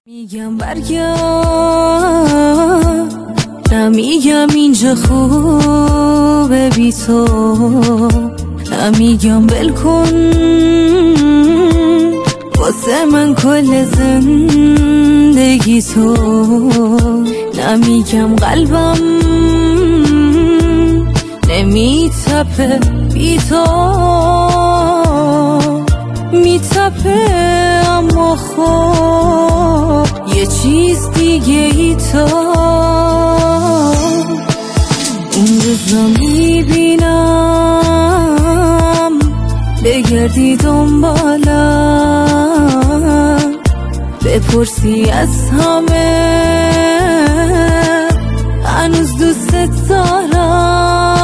میگم برگرد، نمیگم اینجا خوبه بی تو، نمیگم ول کن واسه من کل زندگی تو، نمیگم قلبم نمیتپه بی تو، میتپه اما خب یه چیز دیگه ای تو. اون روزا میبینم بگردی دنبالم، بپرسی از همه هنوز دوست دارم،